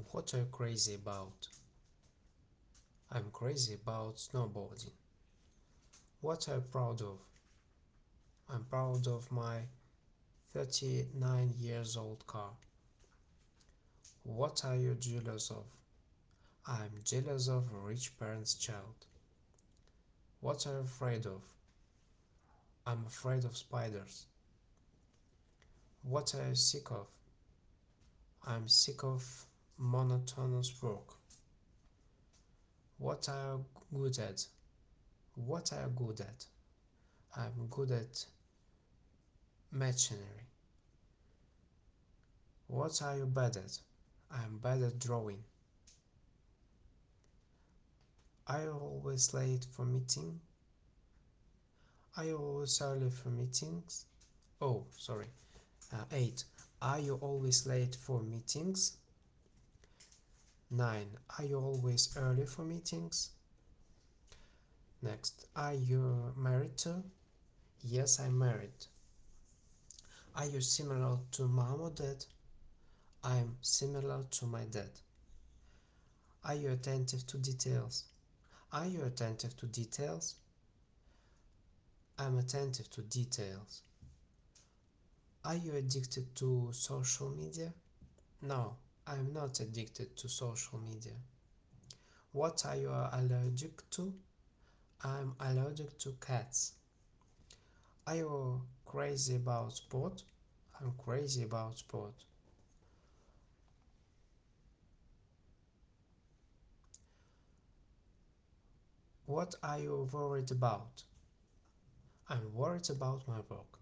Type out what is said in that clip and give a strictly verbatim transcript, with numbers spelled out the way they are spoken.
What are you crazy about? I'm crazy about snowboarding. What are you proud of? I'm proud of my thirty-nine years old car. What are you jealous of? I'm jealous of a rich parent's child. What are you afraid of? I'm afraid of spiders. What are you sick of? I'm sick of monotonous work. What are you good at? What are you good at? I'm good at machinery. What are you bad at? I'm bad at drawing. Are you always late for meeting? Are you always early for meetings? Oh, sorry. Uh, eight. Are you always late for meetings? nine. Are you always early for meetings? Next. Are you married too? Yes, I'm married. Are you similar to mom or dad? I'm similar to my dad. Are you attentive to details? Are you attentive to details? I'm attentive to details. Are you addicted to social media? No, I'm not addicted to social media. What are you allergic to? I'm allergic to cats. Are you crazy about sport? I'm crazy about sport. What are you worried about? I'm worried about my work.